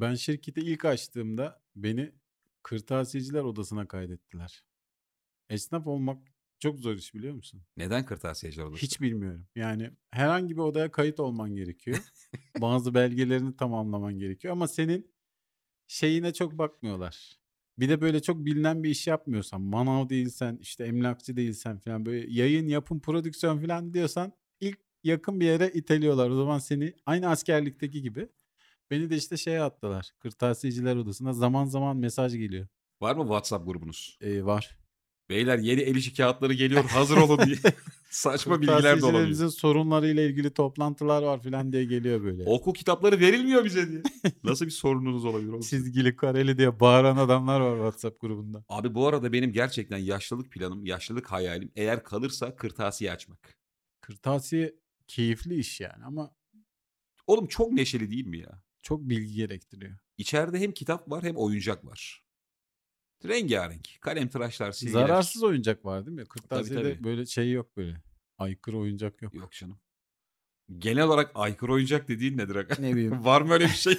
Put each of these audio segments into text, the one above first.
Ben şirketi ilk açtığımda beni kırtasiyeciler odasına kaydettiler. Esnaf olmak çok zor iş biliyor musun? Neden kırtasiyeciler odası? Hiç bilmiyorum. Yani herhangi bir odaya kayıt olman gerekiyor. Bazı belgelerini tamamlaman gerekiyor ama senin şeyine çok bakmıyorlar. Bir de böyle çok bilinen bir iş yapmıyorsan, manav değilsen, işte emlakçı değilsen falan böyle yayın, yapım, prodüksiyon falan diyorsan ilk yakın bir yere iteliyorlar. O zaman seni aynı askerlikteki gibi beni de işte şeye attılar. Kırtasiyeciler odasına zaman zaman mesaj geliyor. Var mı WhatsApp grubunuz? Var. Beyler yeni el işi kağıtları geliyor hazır olun diye. Saçma bilgiler dolanıyor. Kırtasiyecilerimizin sorunlarıyla ilgili toplantılar var falan diye geliyor böyle. Okul kitapları verilmiyor bize diye. Nasıl bir sorununuz olabilir oğlum? Çizgili kareli diye bağıran adamlar var WhatsApp grubunda. Abi bu arada benim gerçekten yaşlılık planım, yaşlılık hayalim eğer kalırsa kırtasiye açmak. Kırtasiye keyifli iş yani ama Oğlum çok neşeli değil mi ya? çok bilgi gerektiriyor. İçeride hem kitap var hem oyuncak var. Rengarenk. Kalemtıraşlar, silgiler. Zararsız oyuncak var değil mi? Tabii Kırtasiyede tabii. böyle şey yok böyle. Aykırı oyuncak yok. Yok canım. Genel olarak aykırı oyuncak dediğin nedir aga? Ne bileyim. Var mı öyle bir şey?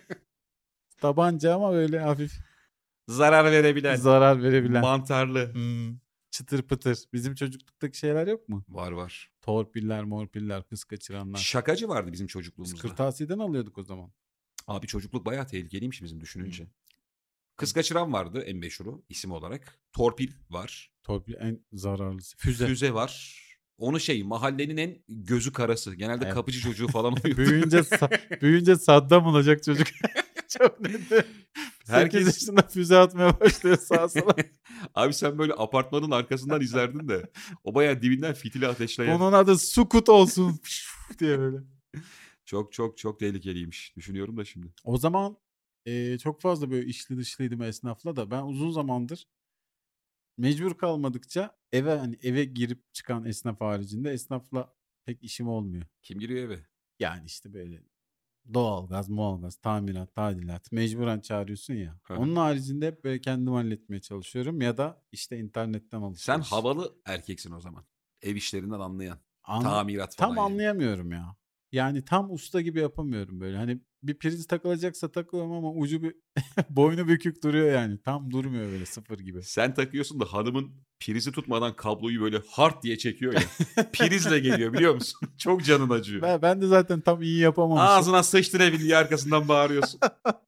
Tabanca ama böyle hafif Zarar verebilen. zarar verebilen. Mantarlı. Çıtır pıtır. Bizim çocukluktaki şeyler yok mu? Var var. Torpiller, morpiller, kız kaçıranlar. Şakacı vardı bizim Biz çocukluğumuzda. kırtasiyeden alıyorduk o zaman. Abi çocukluk bayağı tehlikeliymiş bizim düşününce. Kız kaçıran vardı en meşhuru isim olarak. Torpil var. Torpil en zararlısı. Füze. Füze var. Onu mahallenin en gözü karası. Genelde Evet. kapıcı çocuğu falan oluyordu. büyüyünce Saddam olacak çocuk. Çok net. Herkes- 8 yaşında füze atmaya başlıyor sağa sola. Abi sen böyle apartmanın arkasından izlerdin de. O bayağı dibinden fitili ateşleyen. Onun adı Sukut olsun diye böyle. Çok çok çok tehlikeliymiş. Düşünüyorum da şimdi. O zaman çok fazla böyle içli dışlıydım esnafla da ben uzun zamandır mecbur kalmadıkça eve girip çıkan esnaf haricinde esnafla pek işim olmuyor. Kim giriyor eve? Yani işte böyle doğalgaz, tamirat, tadilat mecburen çağırıyorsun ya. Hı hı. Onun haricinde hep böyle kendim halletmeye çalışıyorum ya da işte internetten Sen alışveriş. havalı erkeksin o zaman. Ev işlerinden anlayan. An- Tamirat falan Tam yani. anlayamıyorum ya. Yani tam usta gibi yapamıyorum böyle. Hani bir priz takılacaksa takıyorum ama ucu bir boynu bükük duruyor yani. Tam durmuyor böyle sıfır gibi. Sen takıyorsun da hanımın prizi tutmadan kabloyu böyle hard diye çekiyor ya. Prizle geliyor biliyor musun? Çok canın acıyor. Ben de zaten tam iyi yapamamışım. Ağzına sıçtı ne diye arkasından bağırıyorsun.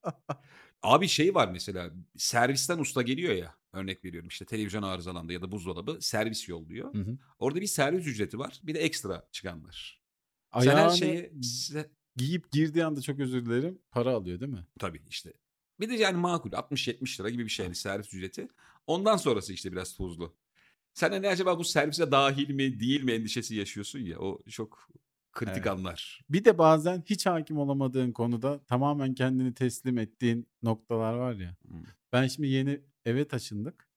Abi var mesela servisten usta geliyor ya, örnek veriyorum işte televizyon arızalandı ya da buzdolabı servis yolluyor. Hı hı. Orada bir servis ücreti var, bir de ekstra çıkanlar. Sen her Ayağını şeyi giyip girdiği anda çok özür dilerim para alıyor değil mi? tabii işte. Bir de yani makul 60-70 lira gibi bir şey yani servis ücreti. Ondan sonrası işte biraz tuzlu. Sen hani acaba bu servise dahil mi değil mi endişesi yaşıyorsun ya, o çok kritik Evet. anlar. Bir de bazen hiç hakim olamadığın konuda tamamen kendini teslim ettiğin noktalar var ya. Hmm. Ben şimdi yeni eve taşındık.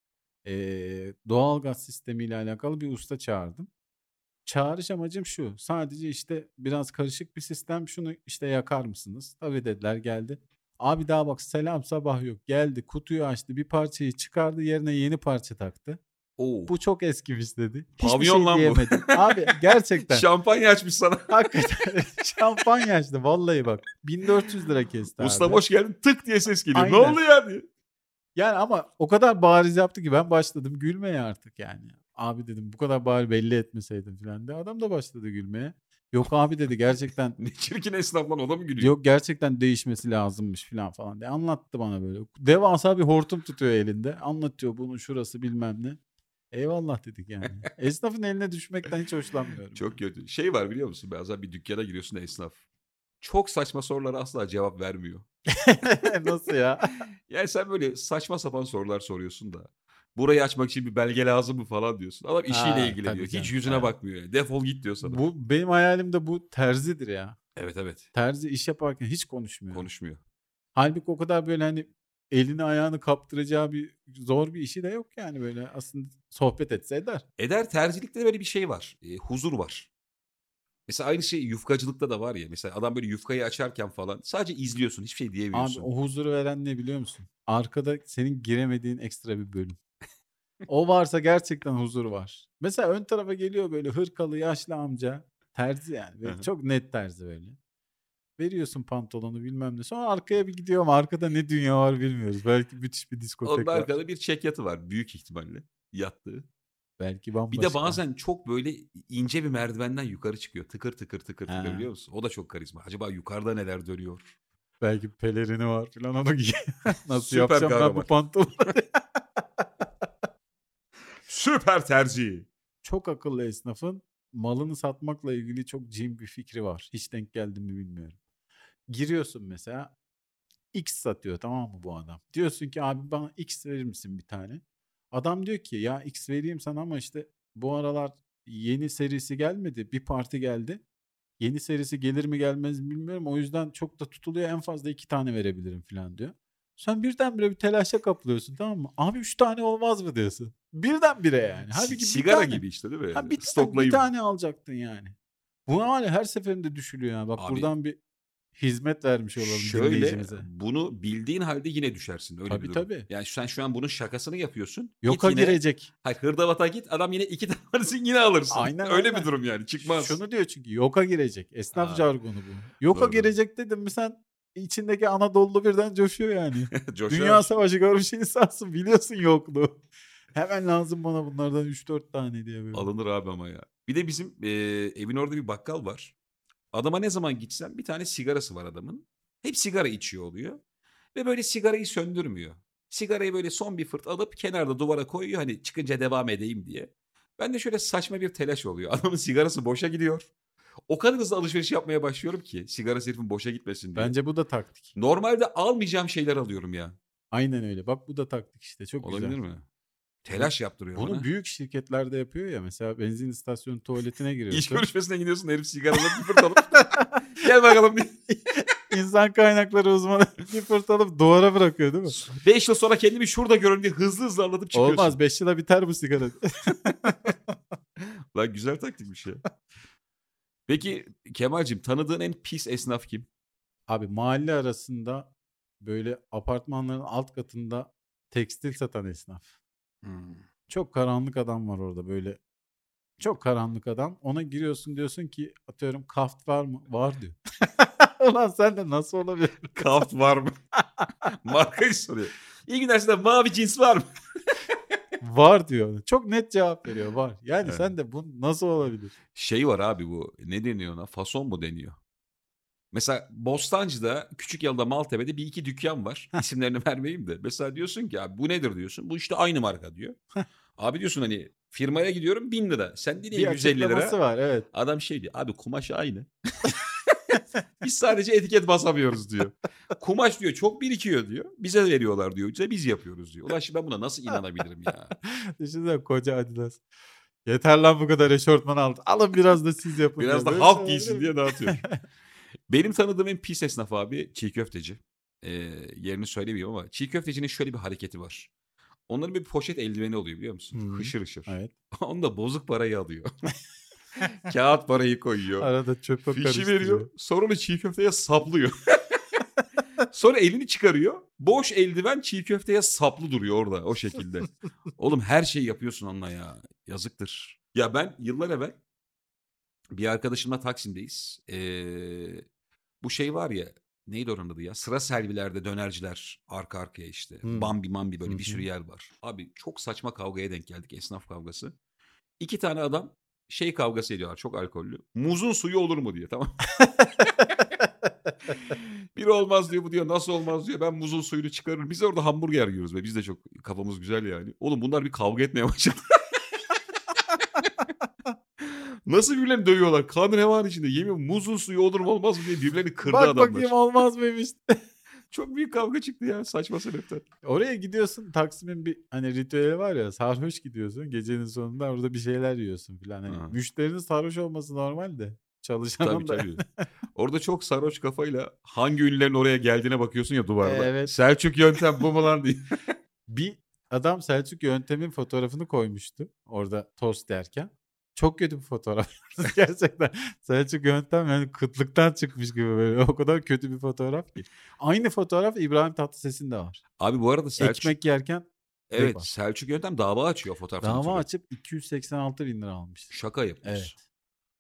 Doğalgaz sistemiyle alakalı bir usta çağırdım. Çağırış amacım şu. Sadece işte biraz karışık bir sistem. Şunu işte yakar mısınız? Tabii dediler geldi. Abi daha bak selam sabah yok. Geldi kutuyu açtı bir parçayı çıkardı yerine yeni parça taktı. Oo. Bu çok eskimiş dedi. Hiçbir Pavyon şey lan bu. diyemedim. Abi gerçekten. Şampanya açmış sana. Hakikaten şampanya açtı vallahi bak. 1400 lira kesti Usta abi. hoş geldin, tık diye ses geliyor. Ne Aynen. oldu ya diye. Yani ama o kadar bariz yaptı ki ben başladım gülmeye artık yani. Abi dedim bu kadar bari belli etmeseydin falan diye. Adam da başladı gülmeye. Yok abi dedi gerçekten Ne çirkin esnaf lan, o da mı gülüyor? yok gerçekten değişmesi lazımmış falan diye anlattı bana böyle. Devasa bir hortum tutuyor elinde. Anlatıyor bunun şurası bilmem ne. Eyvallah dedik yani. Esnafın eline düşmekten hiç hoşlanmıyorum. Çok kötü. Var biliyor musun? Bazen bir dükkana giriyorsun esnaf. Çok saçma sorulara asla cevap vermiyor. Nasıl ya? Yani sen böyle saçma sapan sorular soruyorsun da. Burayı açmak için bir belge lazım mı falan diyorsun. Adam işiyle ilgileniyor. Tabii canım. Hiç yüzüne Evet. bakmıyor. Yani. Defol git diyor sana. Bu benim hayalimde bu terzidir ya. Evet. Terzi iş yaparken hiç konuşmuyor. Konuşmuyor. Halbuki o kadar böyle hani elini ayağını kaptıracağı bir zor bir işi de yok yani böyle aslında sohbet etse eder. Eder, terzilikte böyle bir şey var. Huzur var. Mesela aynı şey yufkacılıkta da var ya. Mesela adam böyle yufkayı açarken falan sadece izliyorsun. Hiçbir şey Abi diyemiyorsun. o huzuru veren ne biliyor musun? Arkada senin giremediğin ekstra bir bölüm. O varsa gerçekten huzur var. Mesela ön tarafa geliyor böyle hırkalı yaşlı amca. Terzi yani. Böyle çok net terzi böyle. Veriyorsun pantolonu bilmem ne. Sonra arkaya bir gidiyorum. Arkada ne dünya var bilmiyoruz. Belki müthiş bir diskotek Onun var. arkada bir çekyatı var büyük ihtimalle yattığı. Belki Bir bambaşka. de bazen çok böyle ince bir merdivenden yukarı çıkıyor. Tıkır tıkır tıkır tıkır Ha. biliyor musun? O da çok karizma. Acaba yukarıda neler dönüyor? Belki pelerini var falan onu giy. Nasıl Süper yapacağım ben bu kahraman. pantolonu? Süper tercih. Çok akıllı esnafın malını satmakla ilgili çok cin bir fikri var. Hiç denk geldi mi bilmiyorum. Giriyorsun mesela X satıyor, tamam mı bu adam? Diyorsun ki abi bana X verir misin bir tane? Adam diyor ki ya X vereyim sana ama işte bu aralar yeni serisi gelmedi. Bir parti geldi. Yeni serisi gelir mi gelmez mi bilmiyorum. O yüzden çok da tutuluyor. En fazla 2 tane verebilirim falan diyor. Sen birdenbire bir telaşa kapılıyorsun, tamam mı? Abi 3 tane olmaz mı diyorsun. Birdenbire yani. Halbuki bir Sigara tane. gibi işte değil mi? Ha, bir Stoklayayım. tane alacaktın yani. Bunu hala her seferinde düşülüyor yani. Bak Abi, buradan bir hizmet vermiş olalım şöyle dinleyicimize. bunu bildiğin halde yine düşersin. Öyle Tabii, bir durum. tabii. Yani sen şu an bunun şakasını yapıyorsun. Yoka Git yine, girecek. hayır hırdavata git adam yine 2 tane alırsın yine alırsın. Aynen, Öyle aynen. bir durum yani çıkmaz. Şunu diyor çünkü yoka girecek. Esnaf Ha, jargonu bu. Yoka doğru. girecek dedim mi sen içindeki Anadolu birden coşuyor yani. Coşar. Dünya savaşı görmüş insansın, biliyorsun yokluğu. Hemen lazım bana bunlardan 3-4 tane diye böyle. Alınır abi ama ya. Bir de bizim evin orada bir bakkal var. Adama ne zaman gitsem bir tane sigarası var adamın. Hep sigara içiyor oluyor. Ve böyle sigarayı söndürmüyor. Sigarayı böyle son bir fırt alıp kenarda duvara koyuyor hani çıkınca devam edeyim diye. Ben de şöyle saçma bir telaş oluyor. Adamın sigarası boşa gidiyor. O kadar hızlı alışveriş yapmaya başlıyorum ki sigara herifin boşa gitmesin diye. Bence bu da taktik. Normalde almayacağım şeyler alıyorum ya. Aynen öyle. Bak bu da taktik işte. Çok Olabilir güzel. mi? Telaş yaptırıyor Bunu bana. büyük şirketlerde yapıyor ya. Mesela benzin istasyonu tuvaletine giriyorsun. İş görüşmesine gidiyorsun herif sigaralı bir fırt alıp gel bakalım diye. İnsan kaynakları uzmanı bir fırt alıp duvara bırakıyor değil mi? 5 yıl sonra kendimi şurada görün diye hızlı hızlı anlatıp çıkıyorsun. Olmaz, 5 yıla biter bu sigara. Lan güzel taktikmiş ya. Peki Kemal'cim tanıdığın en pis esnaf kim? Abi mahalle arasında böyle apartmanların alt katında tekstil satan esnaf. Çok karanlık adam var orada böyle. Çok karanlık adam. Ona giriyorsun, diyorsun ki atıyorum kaft var mı? Var diyor. Ulan sen de nasıl olabilir? Kaft var mı? Markayı soruyor. İyi günler size mavi cins var mı? Var diyor. Çok net cevap veriyor, var. Yani Evet. sen de bu nasıl olabilir? Şey var abi bu ne deniyor ona? Fason mu deniyor? Mesela Bostancı'da, Küçükyalı'da, Maltepe'de bir iki dükkan var. İsimlerini vermeyeyim de. Mesela diyorsun ki abi bu nedir diyorsun. Bu işte aynı marka diyor. Abi diyorsun hani firmaya gidiyorum 1000 lira. Sen Bir dediğin 150 açıklaması lira. var, evet. Adam şey diyor abi kumaş aynı. Biz sadece etiket basamıyoruz diyor. Kumaş diyor çok birikiyor diyor. Bize veriyorlar diyor. Bize biz yapıyoruz diyor. Ulan şimdi ben buna nasıl inanabilirim ya? Düşünsene koca Adidas. Yeter lan bu kadar eşortman aldı. Alın biraz da siz yapın. Biraz diyor. da Böyle halk şey giysin olabilir diye mi? dağıtıyor. Benim tanıdığım en pis esnaf abi çiğ köfteci. Yerini söylemiyorum ama çiğ köftecinin şöyle bir hareketi var. Onların bir poşet eldiveni oluyor biliyor musun? Hı. Hışır hışır. Evet. Onda bozuk parayı alıyor. Kağıt parayı koyuyor. Arada çöpe Fişi karıştırıyor. veriyor. Sonra onu çiğ köfteye saplıyor. Sonra elini çıkarıyor. Boş eldiven çiğ köfteye saplı duruyor orada o şekilde. Oğlum her şeyi yapıyorsun onunla ya. Yazıktır. Ya ben yıllar evvel bir arkadaşımla Taksim'deyiz. Bu şey var ya neydi oranın adı ya? Sıra servilerde dönerciler arka arkaya işte. Bambi mambi böyle bir sürü yer var. Abi çok saçma kavgaya denk geldik, esnaf kavgası. 2 tane adam şey kavgası ediyorlar çok alkollü. Muzun suyu olur mu diye, tamam. Biri olmaz diyor, bu diyor nasıl olmaz diyor. Ben muzun suyunu çıkarırım. Biz orada hamburger yiyoruz ve biz de çok kafamız güzel yani. Oğlum bunlar bir kavga etmeye başladı. Nasıl birbirlerini dövüyorlar? Kan revan içinde. Yemin muzun suyu olur mu olmaz mı diye birbirlerini kırdı Bak adamlar. bakayım olmaz mıymış? Çok büyük kavga çıktı ya saçma sebepten. Oraya gidiyorsun, Taksim'in bir hani ritüeli var ya, sarhoş gidiyorsun gecenin sonunda orada bir şeyler yiyorsun falan. Hani Aha. müşterinin sarhoş olması normal de çalışanın da. Tabii. Orada çok sarhoş kafayla hangi ünlülerin oraya geldiğine bakıyorsun ya duvarda. Evet. Selçuk Yöntem bu mu lan diye. Bir adam Selçuk Yöntem'in fotoğrafını koymuştu orada tost yerken. Çok kötü bir fotoğraf. Gerçekten Selçuk Yöntem yani kıtlıktan çıkmış gibi böyle. O kadar kötü bir fotoğraf ki. Aynı fotoğraf İbrahim Tatlıses'in de var. Abi bu arada Selçuk... Ekmek yerken Evet var. Selçuk Yöntem dava açıyor fotoğraftan dava ötürü. açıp 286 bin lira almıştı. Şaka yapmış. Evet.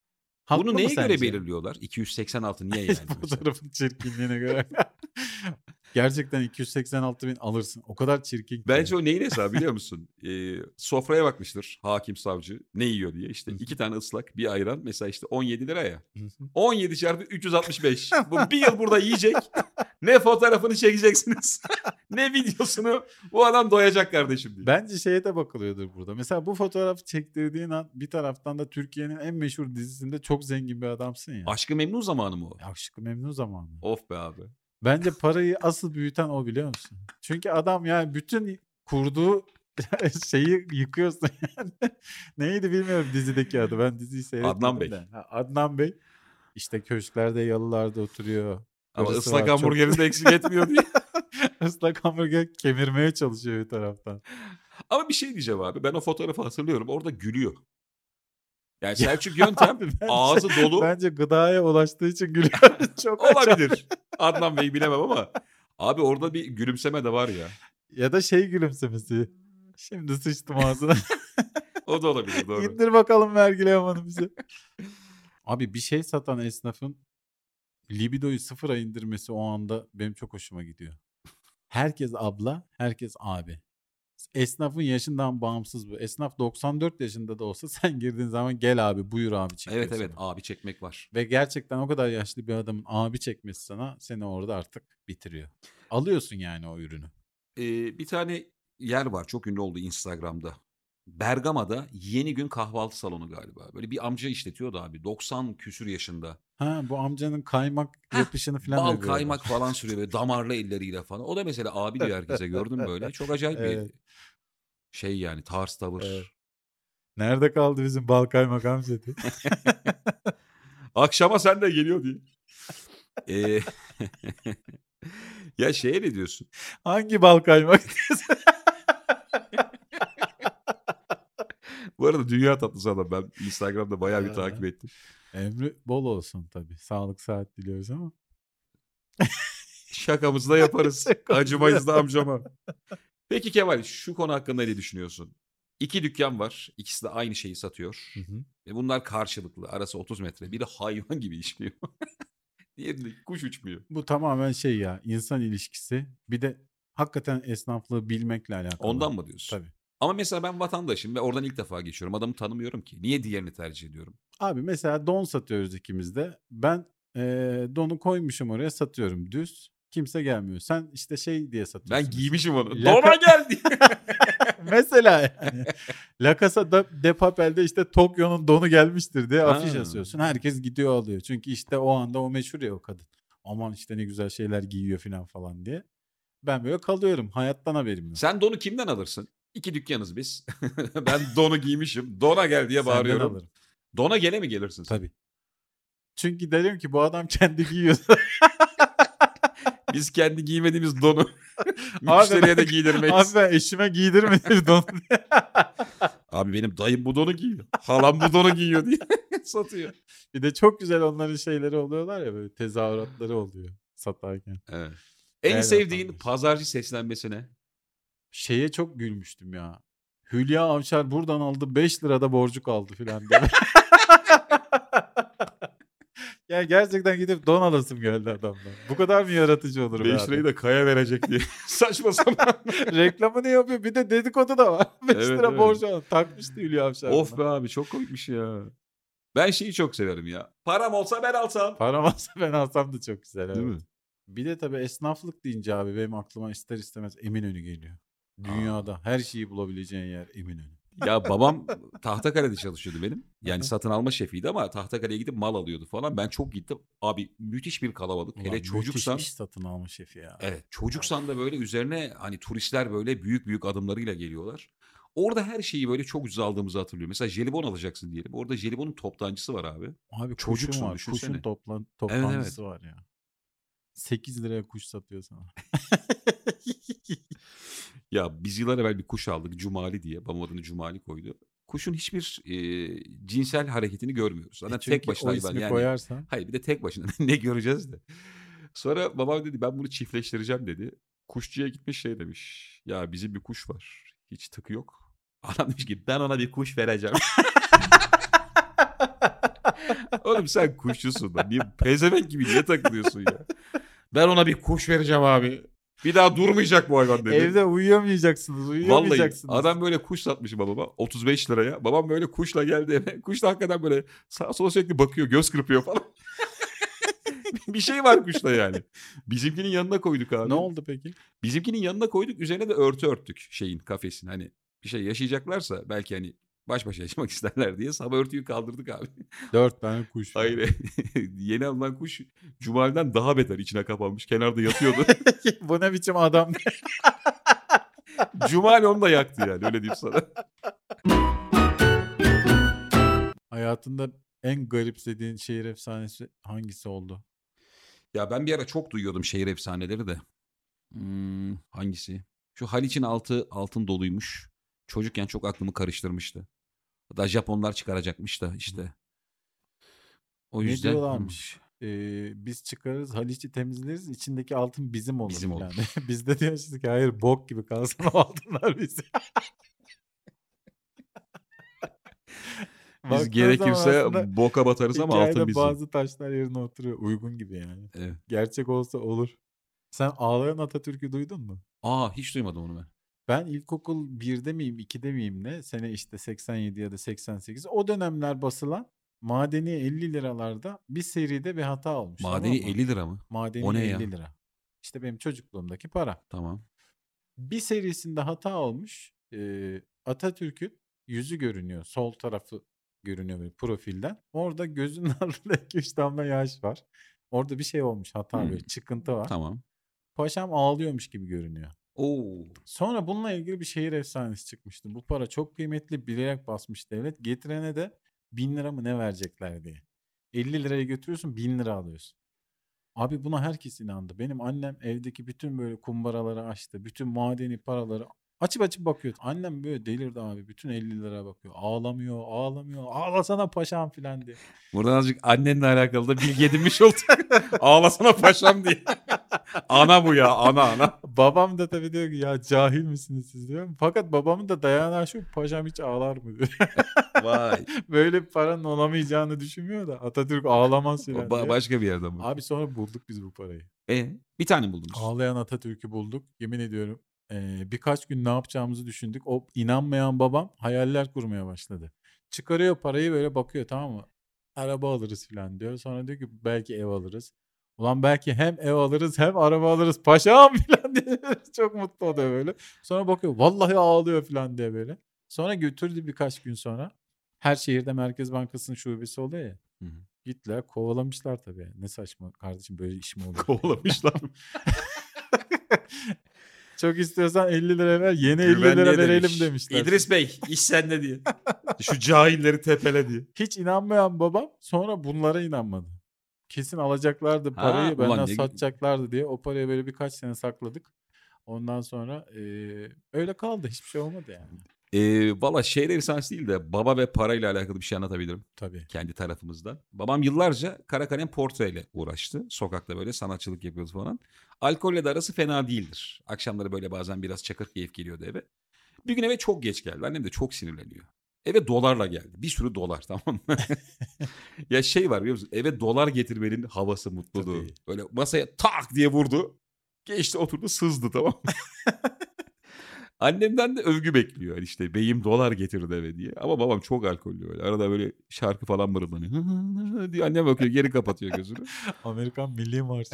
Haklı Bunu mı neye göre sence? belirliyorlar? 286 niye yani mesela? Fotoğrafın çirkinliğine göre. Gerçekten 286.000 alırsın. O kadar çirkin ki. Bence o neyin hesabı biliyor musun? Sofraya bakmıştır hakim savcı ne yiyor diye. İşte Hı hı. 2 tane ıslak bir ayran mesela işte 17 lira ya. Hı hı. 17 çarpı 365. Bu bir yıl burada yiyecek. Ne fotoğrafını çekeceksiniz. Ne videosunu. Bu adam doyacak kardeşim diye. Bence şeye de bakılıyordur burada. Mesela bu fotoğrafı çektirdiğin an bir taraftan da Türkiye'nin en meşhur dizisinde çok zengin bir adamsın ya. Aşk-ı Memnu zamanı mı o? Aşk-ı Memnu zamanı. Of be abi. Bence parayı asıl büyüten o, biliyor musun? Çünkü adam yani bütün kurduğu şeyi yıkıyorsun yani. Neydi bilmiyorum dizideki adı. Ben diziyi seyretmedim Adnan Bey. de. Ha, Adnan Bey. İşte köşklerde, yalılarda oturuyor. Ama Karısı ıslak var, çok- hamburgerini de eksik etmiyor diye. Islak hamburger kemirmeye çalışıyor bir taraftan. Ama bir şey diyeceğim abi. Ben o fotoğrafı hatırlıyorum. Orada gülüyor. Yani Selçuk Yöntem Abi ağzı dolu. Bence gıdaya ulaştığı için gülüyor. Çok acayip. Olabilir. Adnan Bey bilemem ama. Abi orada bir gülümseme de var ya. Ya da şey gülümsemesi. Şimdi sıçtım ağzına. O da olabilir doğru. İndir bakalım vergi levhanı bize. Abi bir şey satan esnafın libidoyu sıfıra indirmesi o anda benim çok hoşuma gidiyor. Herkes abla, herkes abi. Esnafın yaşından bağımsız bu. Esnaf 94 yaşında da olsa sen girdiğin zaman gel abi, buyur abi çekiyor Evet evet sana. abi çekmek var. Ve gerçekten o kadar yaşlı bir adamın abi çekmesi sana seni orada artık bitiriyor. Alıyorsun yani o ürünü. Bir tane yer var çok ünlü oldu Instagram'da. Bergama'da Yeni Gün Kahvaltı Salonu galiba. Böyle bir amca işletiyordu abi. 90 küsür yaşında. Ha, bu amcanın kaymak yapışını falan Bal övüyorlar. kaymak falan sürüyor böyle damarlı elleriyle falan. O da mesela abi diyor herkese gördüm böyle. Çok acayip Evet. bir şey yani tarz tavır. Evet. Nerede kaldı bizim bal kaymak amcası? Akşama sen de geliyor diye. Ee, ya şeye ne diyorsun? Hangi bal kaymak? Bu arada dünya tatlısı adam. Ben Instagram'da bayağı bir takip ettim. Emri bol olsun tabii. Sağlık saat diliyoruz ama. Şakamızı da yaparız. Şakamızı Acımayız da amcama. Peki Kemal şu konu hakkında ne düşünüyorsun? 2 dükkan var. İkisi de aynı şeyi satıyor. Hı hı. Ve bunlar karşılıklı. Arası 30 metre. Biri hayvan gibi işliyor. Diğerinde kuş uçmuyor. Bu tamamen şey ya, insan ilişkisi. Bir de hakikaten esnaflığı bilmekle alakalı. Ondan mı diyorsun? Tabii. Ama mesela ben vatandaşım ve oradan ilk defa geçiyorum. Adamı tanımıyorum ki. Niye diğerini tercih ediyorum? Abi mesela don satıyoruz ikimiz de. Ben donu koymuşum oraya, satıyorum düz. Kimse gelmiyor. Sen işte şey diye satıyorsun. Ben giymişim onu. Laka- Dona geldi. Mesela yani. La Casa de Papel'de işte Tokyo'nun donu gelmiştir diye afiş Ha. asıyorsun. Herkes gidiyor alıyor. Çünkü işte o anda o meşhur ya o kadın. Aman işte ne güzel şeyler giyiyor falan diye. Ben böyle kalıyorum. Hayattan haberim yok. Sen donu kimden alırsın? 2 dükkanız biz. Ben donu giymişim. Dona gel diye Senden bağırıyorum. alırım. Dona gele mi gelirsin sen? Tabii. Çünkü derim ki bu adam kendi giyiyorsa. Biz kendi giymediğimiz donu müşteriye de giydirmeyiz. Abi ben eşime giydirmedim donu. Abi benim dayım bu donu giyiyor. Halam bu donu giyiyor diye satıyor. Bir de çok güzel onların şeyleri oluyorlar ya, böyle tezahüratları oluyor satarken. Evet. En Gel sevdiğin vatandaş. pazarcı seslenmesi ne? Şeye çok gülmüştüm ya. Hülya Avşar buradan aldı 5 lirada borcu kaldı filan diye. Ya gerçekten gidip don alasım geldi adamdan. Bu kadar mı yaratıcı olur be 5 adam? lirayı da Kaya verecek diye. Saçma sapan. Reklamını yapıyor. Bir de dedikodu da var. 5 Evet, lira evet. borcu aldı. Takmıştı Hülya Avşar. Of buna. be abi çok komikmiş ya. Ben şeyi çok severim ya. Param olsa ben alsam. Param olsa ben alsam da çok güzel. Değil Evet. mi? Bir de tabii esnaflık deyince abi benim aklıma ister istemez Eminönü geliyor. Dünyada her şeyi bulabileceğin yer Eminönü. Ya babam Tahtakale'de çalışıyordu benim. Yani Hı hı. satın alma şefiydi ama Tahtakale'ye gidip mal alıyordu falan. Ben çok gittim. Abi müthiş bir kalabalık. Ulan Hele müthiş çocuksan. iş satın alma şefi ya. Evet çocuksan da böyle üzerine hani turistler böyle büyük büyük adımlarıyla geliyorlar. Orada her şeyi böyle çok ucuz aldığımızı hatırlıyorum. Mesela jelibon alacaksın diyelim. Orada jelibonun toptancısı var abi. Abi Çocuksun, kuşun var. düşünsene. Kuşun toptancısı var ya. 8 liraya kuş satıyor sana. Ya biz yıllar evvel bir kuş aldık Cumali diye. Babam adını Cumali koydu. Kuşun hiçbir cinsel hareketini görmüyoruz. Zaten Çünkü tek başına o hayvan ismi yani. koyarsan. Hayır bir de tek başına ne göreceğiz de. Sonra babam dedi ben bunu çiftleştireceğim dedi. Kuşçuya gitmiş şey demiş. Ya bizim bir kuş var. Hiç tıkı yok. Adam demiş ki ben ona bir kuş vereceğim. O da Oğlum sen kuşçusun da. Niye pezevenk gibi niye takılıyorsun ya? Ben ona bir kuş vereceğim abi. Bir daha durmayacak bu hayvan dedi. Evde uyuyamayacaksınız. Vallahi adam böyle kuş satmış babama 35 liraya. Babam böyle kuşla geldi eve. Kuş da hakikaten böyle sağa sola sürekli bakıyor, göz kırpıyor falan. Bir şey var kuşla yani. Bizimkinin yanına koyduk abi. Ne oldu peki? Bizimkinin yanına koyduk, üzerine de örtü örttük kafesin. Hani bir şey yaşayacaklarsa belki hani baş başa yaşamak isterler diye sabah örtüyü kaldırdık abi. 4 tane kuş. Hayır. Yeni alınan kuş Cumali'den daha beter içine kapanmış. Kenarda yatıyordu. Bu ne biçim adam? Cumali onu da yaktı yani, öyle diyeyim sana. Hayatında en garipsediğin şehir efsanesi hangisi oldu? Ya ben bir ara çok duyuyordum şehir efsaneleri de. Hangisi? Şu Haliç'in altı altın doluymuş. Çocukken çok aklımı karıştırmıştı. Hatta Japonlar çıkaracakmış da işte. O Ne yüzden diyorlarmış? Biz çıkarız, Haliç'i temizleriz, içindeki altın bizim olur. Bizim olur. Yani. Biz de diyoruz ki hayır, bok gibi kalsın o altınlar bize. biz Baktığın zaman gerekirse aslında boka batarız ama altın hikayede bizim. bazı taşlar yerine oturuyor. Uygun gibi yani. Evet. Gerçek olsa olur. Sen Ağlayan Atatürk'ü duydun mu? Hiç duymadım onu ben. Ben ilkokul 1'de miyim 2'de miyim ne? Sene işte 87 ya da 88. O dönemler basılan madeni 50 liralarda bir seride bir hata olmuş. Madeni tamam mı? 50 lira mı? Madeni O ne 50 ya? lira. İşte benim çocukluğumdaki para. Tamam. Bir serisinde hata olmuş. Atatürk'ün yüzü görünüyor. Sol tarafı görünüyor böyle profilden. Orada gözünün altında 2-3 damla yaş var. Orada bir şey olmuş, hata böyle çıkıntı var. Tamam. Paşam ağlıyormuş gibi görünüyor. Oo. Sonra bununla ilgili bir şehir efsanesi çıkmıştı. Bu para çok kıymetli, bilerek basmış devlet. Getirene de 1000 lira mı ne verecekler diye. 50 liraya götürüyorsun, 1000 lira alıyorsun. Abi buna herkes inandı. Benim annem evdeki bütün böyle kumbaraları açtı. Bütün madeni paraları açıp açıp bakıyor. Annem böyle delirdi abi. Bütün 50 lira bakıyor. Ağlamıyor, ağlamıyor. Ağlasana paşam filan diye. Buradan azıcık annenle alakalı da bilgi edinmiş olduk. Ağlasana paşam diye. Ana bu ya, ana. Babam da tabii diyor ki ya cahil misiniz siz diyor. Fakat babamın da dayanağı şu, paşam hiç ağlar mı diyor. Vay. Böyle bir paranın olamayacağını düşünmüyor da Atatürk ağlamaz filan diye. Başka bir yerden bu. Abi sonra bulduk biz bu parayı. Bir tane buldunuz. Ağlayan Atatürk'ü bulduk. Yemin ediyorum birkaç gün ne yapacağımızı düşündük. O inanmayan babam hayaller kurmaya başladı. Çıkarıyor parayı, böyle bakıyor, tamam mı? Araba alırız filan diyor. Sonra diyor ki belki ev alırız. Ulan belki hem ev alırız hem araba alırız paşam filan diye. Çok mutlu oluyor böyle. Sonra bakıyor vallahi ağlıyor filan diye böyle. Sonra götürdü birkaç gün sonra. Her şehirde Merkez Bankası'nın şubesi oluyor ya. Hı. Gittiler, kovalamışlar tabii. Ne saçma kardeşim, böyle iş mi olur? Kovalamışlar. Çok istiyorsan 50 lira ver, yeni 50 lira verelim demişler. İdris Bey iş sende diye. Şu cahilleri tepele diye. Hiç inanmayan babam sonra bunlara inanmadı. Kesin alacaklardı parayı, benden satacaklardı diye o parayı böyle birkaç sene sakladık. Ondan sonra öyle kaldı, hiçbir şey olmadı yani. Valla şehir efsanesi değil de baba ve parayla alakalı bir şey anlatabilirim. Tabii. Kendi tarafımızdan. Babam yıllarca kara kalem portreyle uğraştı. Sokakta böyle sanatçılık yapıyordu falan. Alkolle de arası fena değildir. Akşamları böyle bazen biraz çakır keyif geliyordu eve. Bir gün eve çok geç geldi. Annem de çok sinirleniyor. Eve dolarla geldi. Bir sürü dolar, tamam mı? Ya şey var biliyor musun? Eve dolar getirmenin havası, mutluluğu. Tabii. Böyle masaya tak diye vurdu. Geçti oturdu, sızdı, tamam mı? Annemden de övgü bekliyor. Yani işte beyim dolar getirdi eve diye. Ama babam çok alkollü böyle. Arada böyle şarkı falan mırıldanıyor. diye annem bakıyor, geri kapatıyor gözünü. Amerikan milli marşı.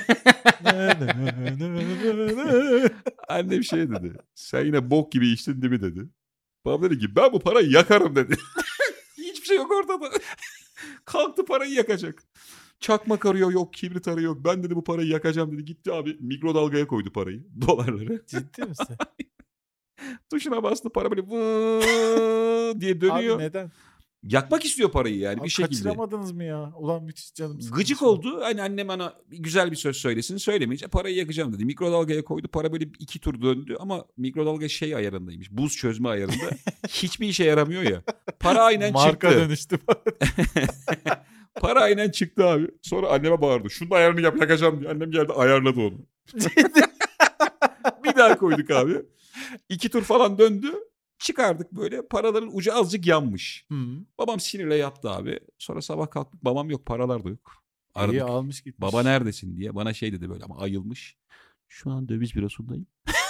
Annem şey dedi. Sen yine bok gibi içtin değil mi dedi. Babam dedi ki ben bu parayı yakarım dedi. Hiçbir şey yok ortada. Kalktı parayı yakacak. Çakmak arıyor yok, kibrit arıyor yok. Ben dedi bu parayı yakacağım dedi. Gitti abi mikrodalgaya koydu parayı. Dolarları. Ciddi misin? Tuşuna bastı, para böyle vıı diye dönüyor. Abi neden? Yakmak istiyor parayı yani Abi bir şekilde. Kaçıramadınız mı ya? Ulan müthiş canım sıkılmış. Gıcık oldu. Hani annem bana güzel bir söz söylesin. Söylemeyince parayı yakacağım dedi. Mikrodalgaya koydu. Para böyle 2 tur döndü ama mikrodalga şey ayarındaymış. Buz çözme ayarında. Hiçbir işe yaramıyor ya. Para aynen Marka çıktı. dönüştü. Para aynen çıktı abi. Sonra anneme bağırdı. Şunun ayarını yakacağım diye. Annem geldi ayarladı onu. Bir daha koyduk abi. 2 tur falan döndü. Çıkardık böyle, paraların ucu azıcık yanmış. Hı. Babam sinirle yattı abi. Sonra sabah kalktık, babam yok, paralar da yok. İyi Aradık. almış gitmiş. Baba neredesin diye. Bana şey dedi böyle ama ayılmış. Şu an döviz bürosundayım.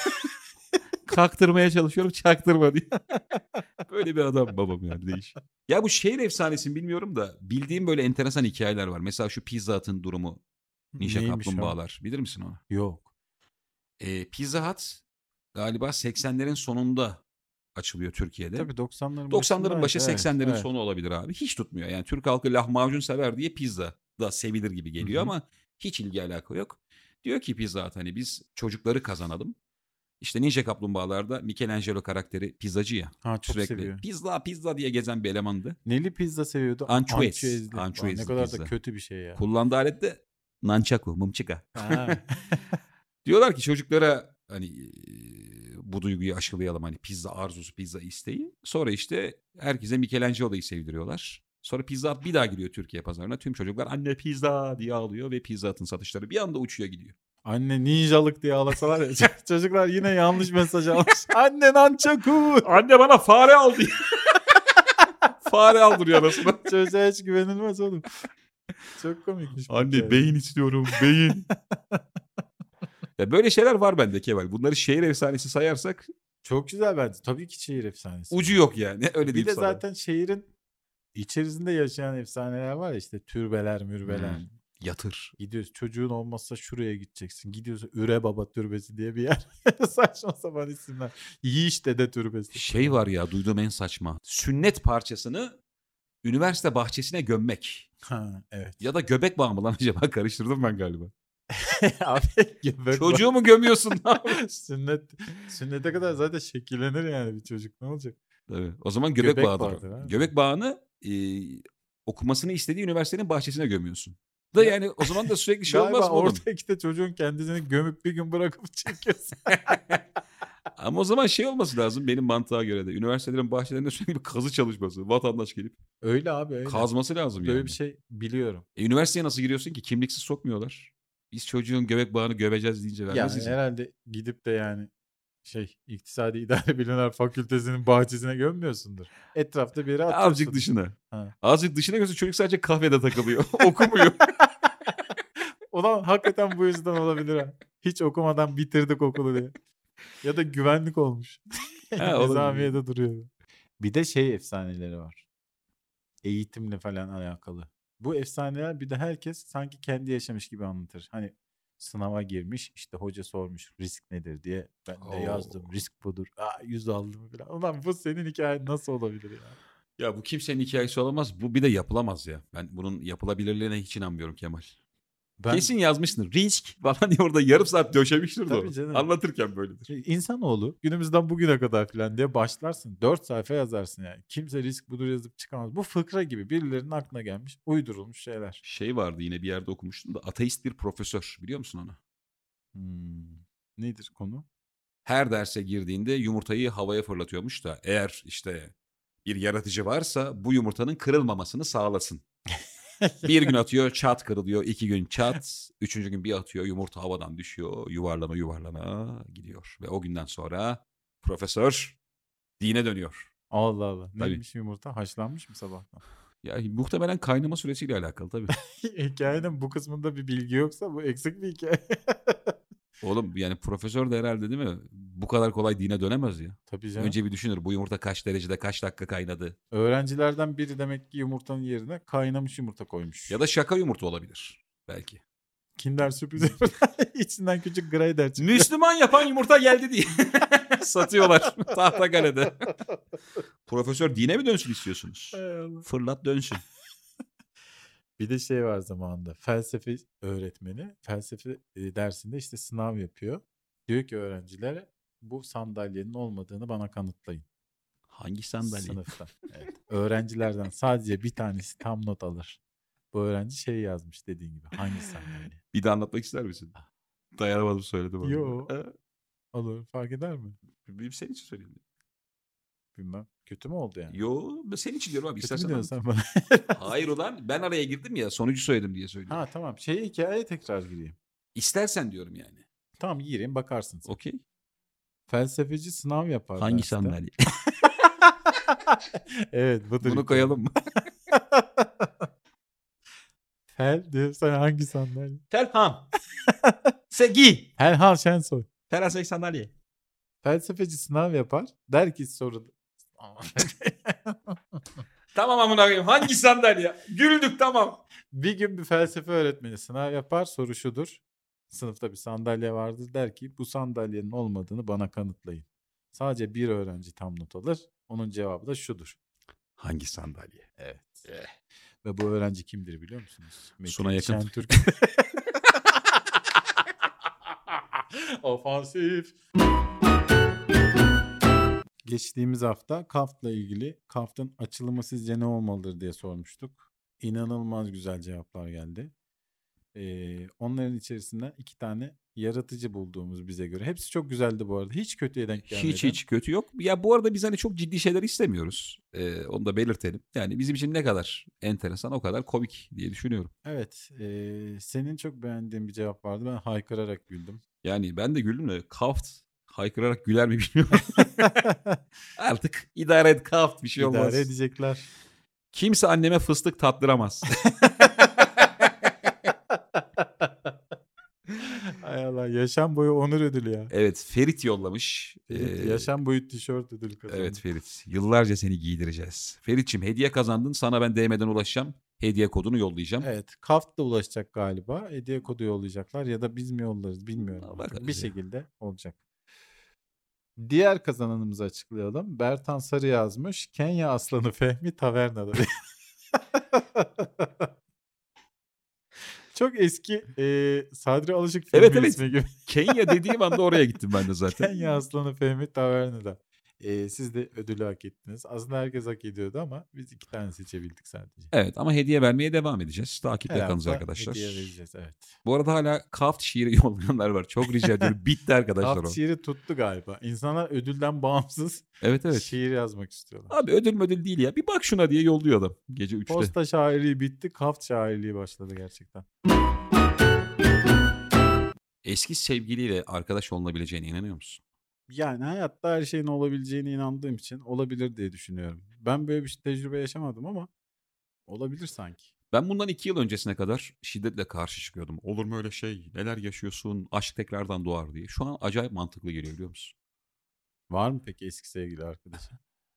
Kaktırmaya çalışıyorum, çaktırma diye. Böyle bir adam babam yani, değişik. Ya bu şehir efsanesini bilmiyorum da bildiğim böyle enteresan hikayeler var. Mesela şu Pizza Hut'ın durumu. Ninja Neymiş o? Kaplumbağalar. Bilir misin onu? Yok. Pizza Hut galiba 80'lerin sonunda açılıyor Türkiye'de. Tabii 90'ların 90'ların başı, başındaydı. 80'lerin Evet. sonu olabilir abi. Hiç tutmuyor. Yani Türk halkı lahmacun sever diye pizza da sevilir gibi geliyor Hı hı. ama hiç ilgi alaka yok. Diyor ki Pizza Hut, hani biz çocukları kazanalım. İşte Ninja Kaplumbağalar'da Michelangelo karakteri pizzacı ya. Ha, çok Sürekli seviyor. pizza diye gezen bir elemandı. Neli pizza seviyordu. Anchois. Anchoisli. Vay, Anchoisli ne kadar pizza. da kötü bir şey ya. Kullandığı alet de nunchaku, mımçıka. Ha. Diyorlar ki çocuklara hani bu duyguyu aşılayalım, hani pizza arzusu, pizza isteği. Sonra işte herkese Michelangelo'yu sevdiriyorlar. Sonra Pizza Hut bir daha giriyor Türkiye pazarına. Tüm çocuklar anne pizza diye ağlıyor ve Pizza Hut'ın satışları bir anda uçuyor gidiyor. Anne ninjalık diye ağlasalar ya. Çocuklar yine yanlış mesaj almış. Anne nançaku. Anne bana fare al diye. Fare aldırıyor arasına. Çocuğa hiç güvenilmez oğlum. Çok komikmiş. bu Anne hikaye. beyin istiyorum, beyin. Ya böyle şeyler var bende Kemal. Bunları şehir efsanesi sayarsak Çok güzel bence. Tabii ki şehir efsanesi. ucu yok yani. Öyle Bir diyeyim de sana. zaten şehrin içerisinde yaşayan efsaneler var ya, işte türbeler, mürbeler. Yatır. Gidiyorsun, çocuğun olmazsa şuraya gideceksin. Gidiyorsun Üre Baba Türbesi diye bir yer. Saçma sapan isimler. Yiğiş Dede Türbesi. Şey var ya, duyduğum en saçma. Sünnet parçasını üniversite bahçesine gömmek. Ha, evet. Ya da göbek bağı mı lan acaba? Karıştırdım ben galiba. Abi göbek Çocuğu mu gömüyorsun? Sünnete kadar zaten şekillenir yani bir çocuk, ne olacak? Tabii. O zaman göbek Göbek bağıdır. bağıdır abi. Göbek bağını okumasını istediği üniversitenin bahçesine gömüyorsun. Da yani o zaman da sürekli şey Galiba olmaz mı oğlum? orada işte çocuğun kendisini gömüp bir gün bırakıp çekiyorsun. Ama o zaman şey olması lazım benim mantığa göre de. Üniversitelerin bahçelerinde sürekli bir kazı çalışması. Vatandaş gelip Öyle abi, öyle. kazması lazım Böyle yani. bir şey biliyorum. Üniversiteye nasıl giriyorsun ki? Kimliksiz sokmuyorlar. Biz çocuğun göbek bağını gömeceğiz deyince vermez Yani izin. herhalde gidip de yani İktisadi İdare Bilimler Fakültesinin bahçesine gömmüyorsundur. Etrafta bir yere atıyorsun. Azıcık dışına. Ha. Azıcık dışına göre çocuk sadece kahvede takılıyor. Okumuyor. Ulan hakikaten bu yüzden olabilir ha. Hiç okumadan bitirdik okulu diye. Ya da güvenlik olmuş. Ha, olabilir. Nizamiye'de duruyor. Bir de efsaneleri var. Eğitimle falan alakalı. Bu efsaneler bir de herkes sanki kendi yaşamış gibi anlatır. Hani sınava girmiş, işte hoca sormuş risk nedir diye. Ben de yazdım, risk budur. 100 aldım falan. Ulan bu senin hikayen nasıl olabilir ya? Ya bu kimsenin hikayesi olamaz. Bu bir de yapılamaz ya. Ben bunun yapılabilirliğine hiç inanmıyorum Kemal. Kesin yazmışsın. Risk falan diye orada yarım saat döşemiştir de Tabii o. canım. Anlatırken böyledir. İnsanoğlu günümüzden bugüne kadar falan diye başlarsın. 4 sayfa yazarsın yani. Kimse risk budur yazıp çıkamaz. Bu fıkra gibi birilerinin aklına gelmiş, uydurulmuş şeyler. Şey vardı, yine bir yerde okumuştum da, ateist bir profesör. Biliyor musun onu? Nedir konu? Her derse girdiğinde yumurtayı havaya fırlatıyormuş da eğer işte bir yaratıcı varsa bu yumurtanın kırılmamasını sağlasın. Bir gün atıyor, çat kırılıyor. 2 gün çat. 3. gün bir atıyor, yumurta havadan düşüyor. Yuvarlana yuvarlana gidiyor. Ve o günden sonra profesör dine dönüyor. Allah Allah. Tabii. Neymiş yumurta? Haşlanmış mı sabahtan? Ya muhtemelen kaynama süresiyle alakalı tabii. Hikayenin bu kısmında bir bilgi yoksa bu eksik bir hikaye. Oğlum yani profesör de herhalde değil mi? Bu kadar kolay dine dönemez ya. Tabii canım. Önce bir düşünür, bu yumurta kaç derecede kaç dakika kaynadı. Öğrencilerden biri demek ki yumurtanın yerine kaynamış yumurta koymuş. Ya da şaka yumurta olabilir belki. Kinder sürpriz yumurta. İçinden küçük grader çıkıyor. Müslüman yapan yumurta geldi diye satıyorlar Tahtakale'de. Profesör dine mi dönsün istiyorsunuz? Hay Allah. Fırlat dönsün. Bir de var zamanında. Felsefe öğretmeni felsefe dersinde işte sınav yapıyor. Diyor ki öğrencilere, bu sandalyenin olmadığını bana kanıtlayın. Hangi sandalye? Sınıfta. Evet. Öğrencilerden sadece bir tanesi tam not alır. Bu öğrenci yazmış dediğin gibi. Hangi sandalye? Bir de anlatmak ister misin? Dayanamadım, söyledim. onu. Yo. Olur. Fark eder mi? Bir senin için söyleyeyim. Bilmem. Kötü mü oldu yani? Yo, ben senin için diyorum abi. Kötü mü İstersen diyorsun anlat. sen bana? Hayır ulan, ben araya girdim ya, sonucu söyledim diye söylüyorum. Ha tamam. Hikayeye tekrar gireyim. İstersen diyorum yani. Tamam gireyim bakarsın sen. Okey. Felsefeci sınav yapar Hangi derste. sandalye? Evet, budur. Bunu koyalım mı? Diyor sen hangi sandalye? Telhan. Segi. Helhan Şensoy. Terasek sandalye. Felsefeci sınav yapar. Der ki soru. Tamam amına koyayım. Hangi sandalye? Güldük tamam. Bir gün bir felsefe öğretmeni sınav yapar. Soru şudur. Sınıfta bir sandalye vardır. Der ki bu sandalyenin olmadığını bana kanıtlayın. Sadece bir öğrenci tam not alır. Onun cevabı da şudur. Hangi sandalye? Evet. Ve bu öğrenci kimdir biliyor musunuz? Suna Yakın. Şentürk. Ofansif. Geçtiğimiz hafta KAFT'la ilgili KAFT'ın açılımı sizce ne olmalıdır diye sormuştuk. İnanılmaz güzel cevaplar geldi. Onların içerisinden 2 tane yaratıcı bulduğumuz bize göre. Hepsi çok güzeldi bu arada. Hiç kötüye denk gelmedi. Hiç kötü yok. Ya bu arada biz hani çok ciddi şeyler istemiyoruz. Onu da belirtelim. Yani bizim için ne kadar enteresan o kadar komik diye düşünüyorum. Evet. Senin çok beğendiğin bir cevap vardı. Ben haykırarak güldüm. Yani ben de güldüm de Kaft haykırarak güler mi bilmiyorum. Artık idare et Kaft bir şey olmaz. İdare edecekler. Kimse anneme fıstık tattıramaz. Hay Allah, yaşam boyu onur ödülü ya. Evet, Ferit yollamış. Yaşam boyu tişört ödülü kazandı. Evet Ferit. Yıllarca seni giydireceğiz. Ferit'ciğim hediye kazandın. Sana ben DM'den ulaşacağım. Hediye kodunu yollayacağım. Evet. KAFT da ulaşacak galiba. Hediye kodu yollayacaklar ya da biz mi yollarız bilmiyorum. Bakarız Bir ya. şekilde olacak. Diğer kazananımızı açıklayalım. Bertan Sarı yazmış. Kenya aslanı Fehmi Taverna'da. Çok eski Sadri Alışık filmi Evet. ismi gibi. Kenya dediğim anda oraya gittim ben de zaten. Kenya aslanı Fehmi Taverna'da. Siz de ödülü hak ettiniz. Aslında herkes hak ediyordu ama biz 2 tane seçebildik sadece. Evet ama hediye vermeye devam edeceğiz. Takipte Her kalınız hafta arkadaşlar. hediye vereceğiz, evet. Bu arada hala Kaft şiiri yollayanlar var. Çok rica ediyorum. Bitti arkadaşlar KAFT o. şiiri tuttu galiba. İnsanlar ödülden bağımsız Evet. şiir yazmak istiyorlar. Abi ödül değil ya. Bir bak şuna diye yolluyor adam. Gece 3'te. Posta şairliği bitti. KAFT şairliği başladı gerçekten. Eski sevgiliyle arkadaş olunabileceğine inanıyor musun? Yani hayatta her şeyin olabileceğine inandığım için olabilir diye düşünüyorum. Ben böyle bir tecrübe yaşamadım ama olabilir sanki. Ben bundan 2 yıl öncesine kadar şiddetle karşı çıkıyordum. Olur mu öyle şey? Neler yaşıyorsun? Aşk tekrardan doğar diye. Şu an acayip mantıklı geliyor biliyor musun? Var mı peki eski sevgili arkadaşın?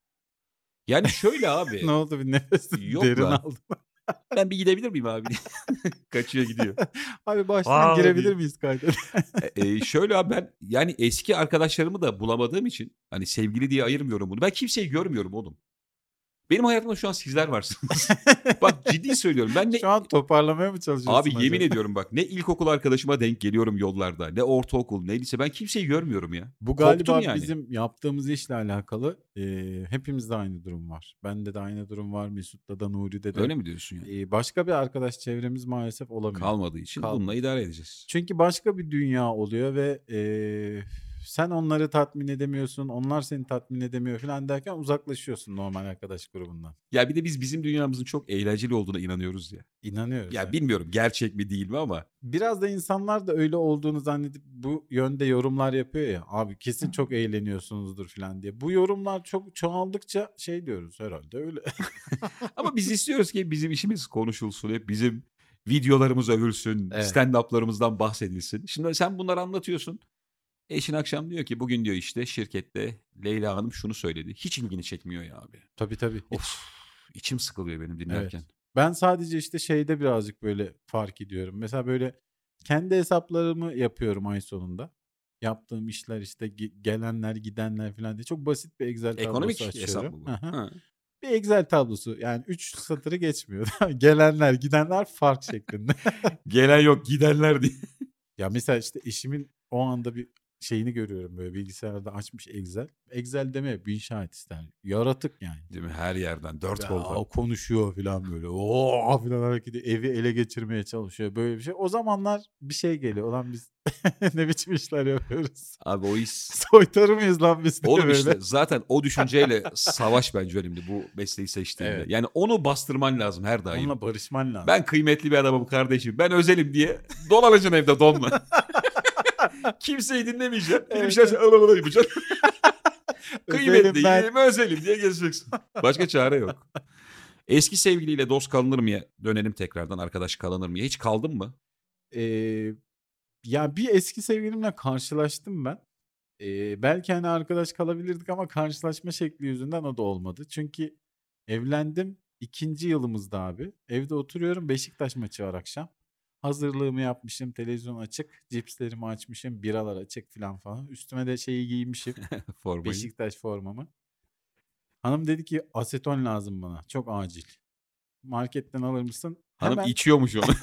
Yani şöyle abi. Ne oldu, bir nefes Yok derin lan. aldım. Ben bir gidebilir miyim abi? Kaçıyor gidiyor. Abi baştan Abi. girebilir miyiz kayda? Şöyle abi ben yani eski arkadaşlarımı da bulamadığım için hani sevgili diye ayırmıyorum bunu. Ben kimseyi görmüyorum oğlum. Benim hayatımda şu an sizler varsınız. Bak ciddi söylüyorum. Ben ne Şu an toparlamaya mı çalışıyorsun? abi yemin acaba? ediyorum bak ne ilkokul arkadaşıma denk geliyorum yollarda. Ne ortaokul ne lise. Ben kimseyi görmüyorum ya. Bu galiba Koptum yani. bizim yaptığımız işle alakalı. Hepimizde aynı durum var. Bende de aynı durum var. Mesut'ta da, Nuri'de de. Öyle mi diyorsun ya? Başka bir arkadaş çevremiz maalesef olamıyor. Kalmadığı için Kalmadı. bununla idare edeceğiz. Çünkü başka bir dünya oluyor ve sen onları tatmin edemiyorsun. Onlar seni tatmin edemiyor falan derken uzaklaşıyorsun normal arkadaş grubundan. Ya bir de biz bizim dünyamızın çok eğlenceli olduğuna inanıyoruz ya. İnanıyoruz. Ya yani. bilmiyorum gerçek mi değil mi ama. Biraz da insanlar da öyle olduğunu zannedip bu yönde yorumlar yapıyor ya. Abi kesin çok eğleniyorsunuzdur falan diye. Bu yorumlar çok çoğaldıkça şey diyoruz, herhalde öyle. Ama biz istiyoruz ki bizim işimiz konuşulsun. Hep bizim videolarımız övülsün. Evet. Stand-up'larımızdan bahsedilsin. Şimdi sen bunları anlatıyorsun. Eşin akşam diyor ki bugün diyor işte şirkette Leyla Hanım şunu söyledi. Hiç ilgini çekmiyor ya abi. Tabii. Of içim sıkılıyor benim dinlerken. Evet. Ben sadece işte şeyde birazcık böyle fark ediyorum. Mesela böyle kendi hesaplarımı yapıyorum ay sonunda. Yaptığım işler işte gelenler gidenler falan diye çok basit bir Excel tablosu Ekonomik açıyorum. hesap mı bu? Aha. Ha. Bir Excel tablosu, yani 3 satırı geçmiyor. Gelenler gidenler fark şeklinde. Gelen yok gidenler diye. Ya mesela işte eşimin o anda bir şeyini görüyorum, böyle bilgisayarda açmış Excel. Excel deme, bir inşaat ister. Yaratık yani. Değil mi? Her yerden 4 Ya, koldan. o konuşuyor falan böyle. Oo falan hareket ediyor. Evi ele geçirmeye çalışıyor. Böyle bir şey. O zamanlar bir şey geliyor. Ulan biz ne biçim işler yapıyoruz? Abi o iş... Soytarı mıyız lan biz diye Oğlum böyle. işte zaten o düşünceyle savaş bence önemli bu mesleği seçtiğinde. Evet. Yani onu bastırman lazım her daim. Onunla barışman lazım. Ben kıymetli bir adamım kardeşim. Ben özelim diye dolanacaksın evde donla. Kimseyi dinlemeyeceksin. Benim Evet, işlerse ılı yapacaksın. Kıymetli, özelim ben. özelim diye gezeceksin. Başka çare yok. Eski sevgiliyle dost kalınır mı ya? Dönelim tekrardan, arkadaş kalınır mı ya? Hiç kaldın mı? Ee, Ya bir eski sevgilimle karşılaştım ben. Belki hani arkadaş kalabilirdik ama karşılaşma şekli yüzünden o da olmadı. Çünkü evlendim 2. yılımızda abi. Evde oturuyorum, Beşiktaş maçı var akşam. Hazırlığımı yapmışım, televizyon açık, cipslerimi açmışım, biralar açık falan. Üstüme de şeyi giymişim, Formayı. Beşiktaş formamı. Hanım dedi ki aseton lazım bana, çok acil. Marketten alır mısın? Hanım Hemen. içiyormuş onu.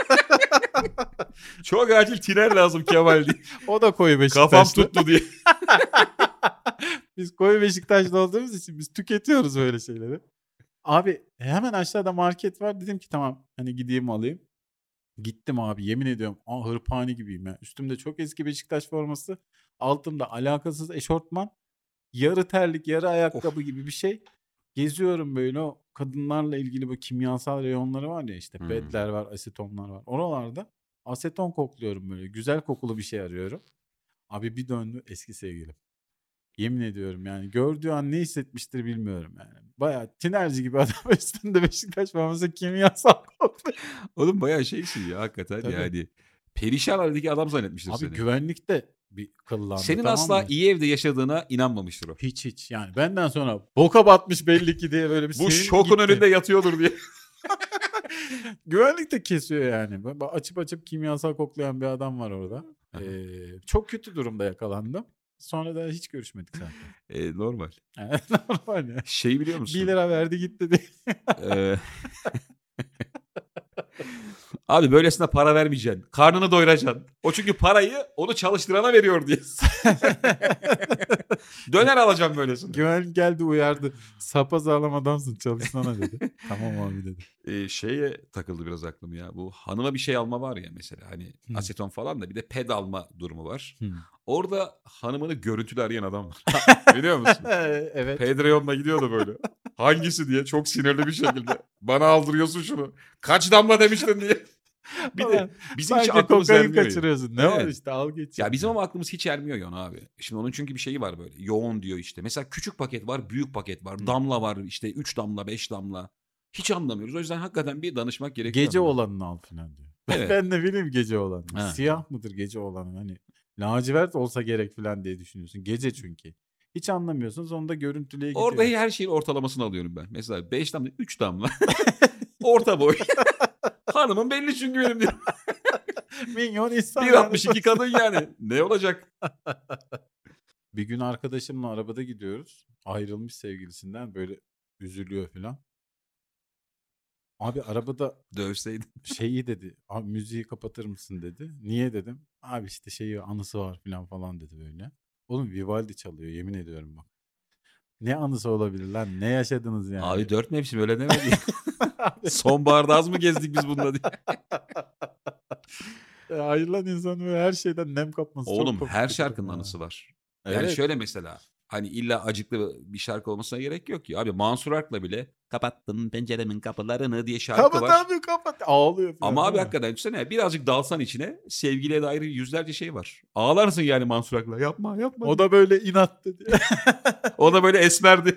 Çok acil tiner lazım Kemal diye. O da koyu Kafam Beşiktaşlı. tuttu diye. Biz koyu Beşiktaşlı olduğumuz için biz tüketiyoruz böyle şeyleri. Abi hemen aşağıda market var. Dedim ki tamam hani gideyim alayım. Gittim abi, yemin ediyorum hırpani gibiyim ya. Üstümde çok eski Beşiktaş forması. Altımda alakasız eşortman. Yarı terlik yarı ayakkabı Of. gibi bir şey. Geziyorum böyle, o kadınlarla ilgili bu kimyasal reyonları var ya, işte pedler var, asetonlar var. Oralarda aseton kokluyorum böyle. Güzel kokulu bir şey arıyorum. Abi bir döndü, eski sevgilim. Yemin ediyorum yani, gördüğü an ne hissetmiştir bilmiyorum yani. Bayağı tinerci gibi adam üstünde Beşiktaş forması, kimyasal kokluyor. Oğlum bayağı şeysin ya hakikaten Tabii. yani. Perişan haldeki adam zannetmiştir Abi seni. güvenlikte bir kıllandı, Senin tamam asla mı? iyi evde yaşadığına inanmamıştır o. Hiç yani benden sonra boka batmış belli ki diye böyle bir Bu sevindi şokun gitti. önünde yatıyordur diye. Güvenlik de kesiyor yani. Açıp açıp kimyasal koklayan bir adam var orada. Çok kötü durumda yakalandım. Sonra da hiç görüşmedik zaten. Normal. Yani normal ya. Şey biliyor 1 musun? lira verdi gitti diye. Ee, Abi böylesine para vermeyeceksin. Karnını doyuracaksın. O çünkü parayı onu çalıştırana veriyor diye. Döner alacağım böylesine. Güvenlik geldi uyardı. Sapasağlam adamsın, çalışsana dedi. Tamam abi dedi. Şeye takıldı biraz aklım ya. Bu hanıma bir şey alma var ya mesela. Hani Hı. aseton falan da bir de ped alma durumu var. Hı. Orada hanımını görüntülü arayan adam var. Biliyor musun? Evet. Pedreyon'la gidiyordu böyle. Hangisi diye çok sinirli bir şekilde. Bana aldırıyorsun şunu. Kaç damla demiştin diye. Bir de bizim hiç sanki aklımız kokain ermiyor ya. kaçırıyorsun. Ne var Evet. işte, al geç. Ya bizim ama aklımız hiç ermiyor ya ona abi. Şimdi onun çünkü bir şeyi var böyle. Yoğun diyor işte. Mesela küçük paket var, büyük paket var. Hı. Damla var işte 3 damla, 5 damla. Hiç anlamıyoruz. O yüzden hakikaten bir danışmak gerekiyor. Gece ama. olanını al falan diyor. Evet. Ben ne bileyim gece olanı. Ha. Siyah mıdır gece olanı? Hani lacivert olsa gerek falan diye düşünüyorsun. Gece çünkü. Hiç anlamıyorsun. Sonunda görüntülüye gidiyor. Orada her şeyin ortalamasını alıyorum ben. Mesela 5 damla, 3 damla. Orta boy. Hanımın belli çünkü benim diyor. Minyon insan. 1.62 kadın yani. Ne olacak? Bir gün arkadaşımla arabada gidiyoruz. Ayrılmış sevgilisinden, böyle üzülüyor falan. Abi arabada Dövseydin. şeyi dedi. Abi müziği kapatır mısın dedi. Niye dedim. Abi işte şeyi anısı var falan dedi böyle. Oğlum Vivaldi çalıyor, yemin ediyorum bak. Ne anısı olabilir lan? Ne yaşadınız yani? Abi 4 mevsim öyle demedi. Sonbaharda az mı gezdik biz bununla diye. Ayrılan insan böyle her şeyden nem kapması çok Oğlum komik her bir durum şarkının ya. anısı var. Yani Evet. şöyle mesela hani illa acıklı bir şarkı olmasına gerek yok ki. Abi Mansur Ark'la bile kapattın penceremin kapılarını diye şarkı Kapat var. abi kapat. Ağlıyor falan. Ama abi değil mi? hakikaten düşünsene birazcık dalsan içine sevgiliye dair yüzlerce şey var. Ağlarsın yani Mansur Ark'la. Yapma yapma. O da böyle inat dedi. O da böyle esmerdi.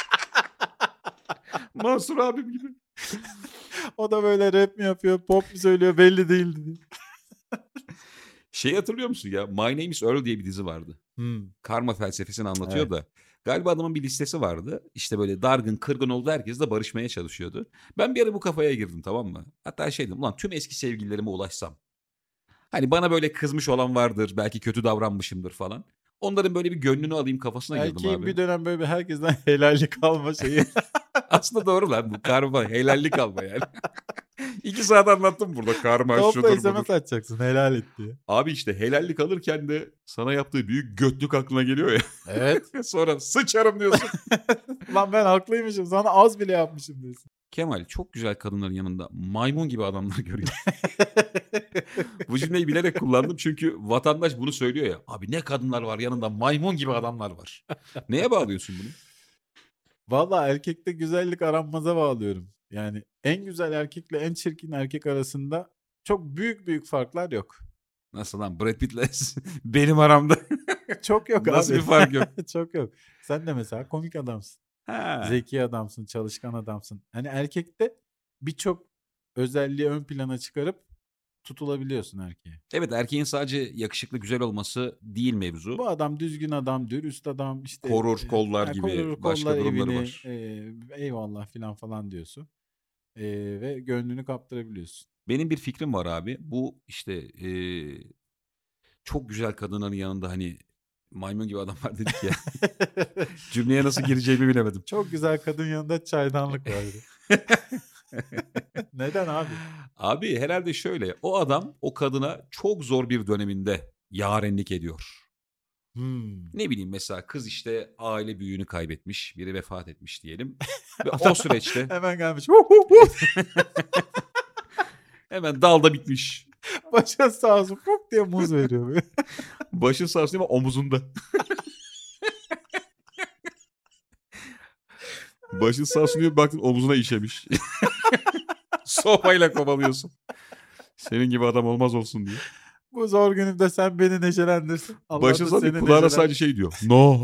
Mansur abim gibi. O da böyle rap mi yapıyor, pop mu söylüyor belli değil dedi. Şey hatırlıyor musun ya? My Name is Earl diye bir dizi vardı. Karma felsefesini anlatıyor Evet. da. Galiba adamın bir listesi vardı. İşte böyle dargın, kırgın oldu, herkesle barışmaya çalışıyordu. Ben bir ara bu kafaya girdim, tamam mı? Hatta şey dedim, ulan tüm eski sevgililerime ulaşsam. Hani bana böyle kızmış olan vardır, belki kötü davranmışımdır falan. Onların böyle bir gönlünü alayım kafasına girdim Erkeğin abi. bir dönem böyle herkesten helallik alma şeyi. Aslında doğru lan, bu karma, helallik alma yani. 2 saat anlattım burada karma Topla şudur budur. SMS atacaksın helal et diye. Abi işte helallik alırken de sana yaptığı büyük götlük aklına geliyor ya. Evet. Sonra sıçarım diyorsun. Lan ben haklıymışım, sana az bile yapmışım diyorsun. Kemal, çok güzel kadınların yanında maymun gibi adamlar görüyor. Bu cümleyi bilerek kullandım çünkü vatandaş bunu söylüyor ya. Abi ne kadınlar var yanında, maymun gibi adamlar var. Neye bağlıyorsun bunu? Vallahi erkekte güzellik aranmaza bağlıyorum. Yani en güzel erkekle en çirkin erkek arasında çok büyük farklar yok. Nasıl lan Brad Pitt'le benim aramda Çok yok nasıl abi. bir fark yok? Çok yok. Sen de mesela komik adamsın. Ha. Zeki adamsın, çalışkan adamsın. Hani erkekte birçok özelliği ön plana çıkarıp tutulabiliyorsun erkeğe. Evet, erkeğin sadece yakışıklı güzel olması değil mevzu. Bu adam düzgün adam, dürüst adam, işte Korur, kollar gibi korur, başka kollar durumları evini, var. eyvallah falan diyorsun. Ve gönlünü kaptırabiliyorsun. Benim bir fikrim var abi. Bu işte çok güzel kadınların yanında hani maymun gibi adam var dedik ya. Cümleye nasıl gireceğimi bilemedim. Çok güzel kadın yanında çaydanlık vardı. Neden abi? Abi herhalde şöyle. O adam o kadına çok zor bir döneminde yarenlik ediyor. Ne bileyim mesela kız işte aile büyüğünü kaybetmiş. Biri vefat etmiş diyelim. Ve o süreçte Hemen gelmiş. hemen dalda bitmiş. Başa sağ olsun puk diye muz veriyor. Böyle. Başın sağ olsun ama omuzunda. Başın sağ olsun diye baktın omuzuna işemiş. Sopayla kovalıyorsun. Senin gibi adam olmaz olsun diye. Bu zor günümde sen beni neşelendirsin. Allah Başın da sağ seni kulağına sadece şey diyor. No.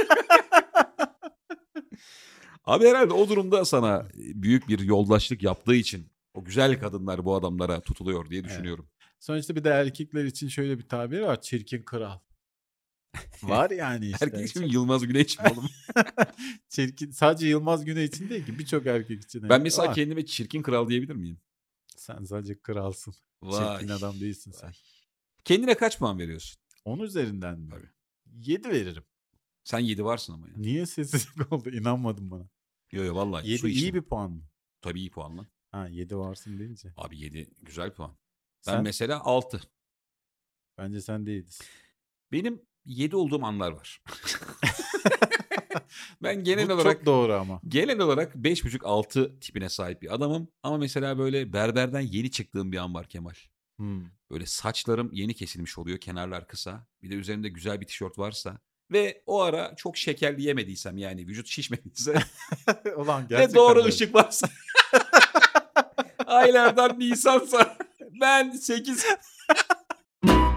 Abi herhalde o durumda sana büyük bir yoldaşlık yaptığı için o güzel kadınlar bu adamlara tutuluyor diye düşünüyorum. Sonuçta bir de erkekler için şöyle bir tabir var. Çirkin kral. Var yani işte. Erkek için Yılmaz Güney mi oğlum? Çirkin. Sadece Yılmaz Güney için değil ki. Birçok erkek için. Ben mesela var. kendime çirkin kral diyebilir miyim? Sen sadece kralsın. Vay. Çirkin adam değilsin sen. Kendine kaç puan veriyorsun? 10 üzerinden mi? Tabii. 7 veririm. Sen 7 varsın ama ya. Niye sessizlik oldu? İnanmadın bana. Yo vallahi. 7 iyi bir puan mı? Tabii iyi puan lan. Ha 7 varsın deyince. Abi 7 güzel puan. Sen? Ben mesela 6. Bence sen değiliz. Benim 7 olduğum anlar var. Ben genel Bu olarak çok doğru ama. Genel olarak 5,5-6 tipine sahip bir adamım. Ama mesela böyle berberden yeni çıktığım bir an var Kemal. Böyle saçlarım yeni kesilmiş oluyor. Kenarlar kısa. Bir de üzerinde güzel bir tişört varsa. Ve o ara çok şekerli yemediysem yani vücut şişmediyse. Ulan ve doğru ışık varsa. Aylardan Nisan'sa. Ben 8